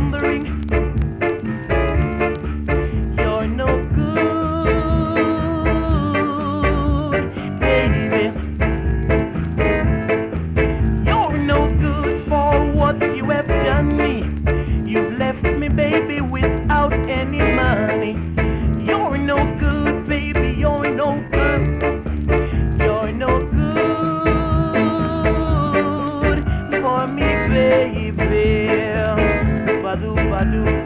wondering. You're no good, baby. You're no good for what you have done me. You've left me, baby, without any money. You're no good, baby. You're no good. You're no good for me, baby. Badu, badu.